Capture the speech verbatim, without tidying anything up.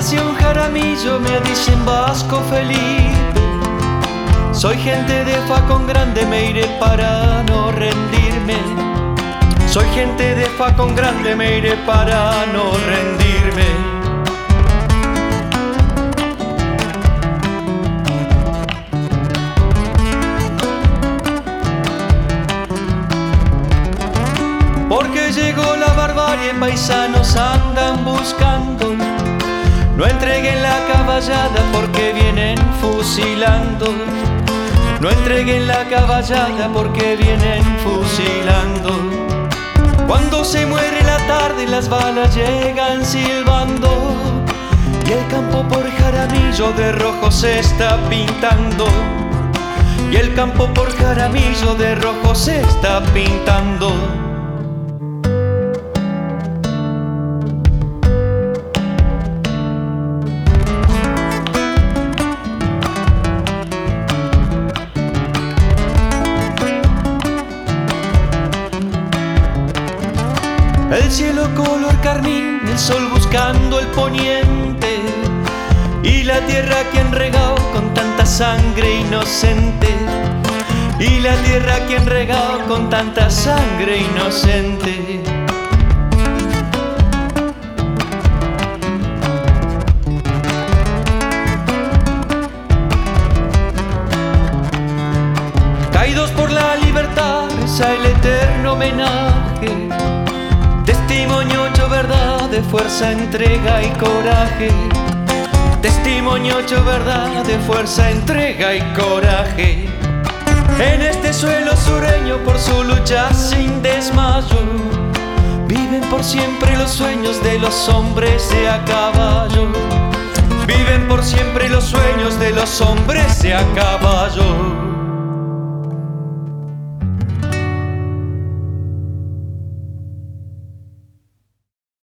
Nació en Jaramillo, me dicen Vasco Felipe. Soy gente de facón grande, me iré para no rendirme. Soy gente de facón grande, me iré para no rendirme. Porque llegó la barbarie, paisanos andan buscando. No entreguen la caballada porque vienen fusilando. No entreguen la caballada porque vienen fusilando. Cuando se muere la tarde las balas llegan silbando. Y el campo por Jaramillo de rojo se está pintando. Y el campo por Jaramillo de rojo se está pintando. El cielo color carmín, el sol buscando el poniente, y la tierra que han regado con tanta sangre inocente. Y la tierra que han regado con tanta sangre inocente. Caídos por la libertad, reza el eterno homenaje. Testimonio hecho verdad de fuerza, entrega y coraje. Testimonio hecho verdad de fuerza, entrega y coraje. En este suelo sureño por su lucha sin desmayo, viven por siempre los sueños de los hombres de a caballo. Viven por siempre los sueños de los hombres de a caballo.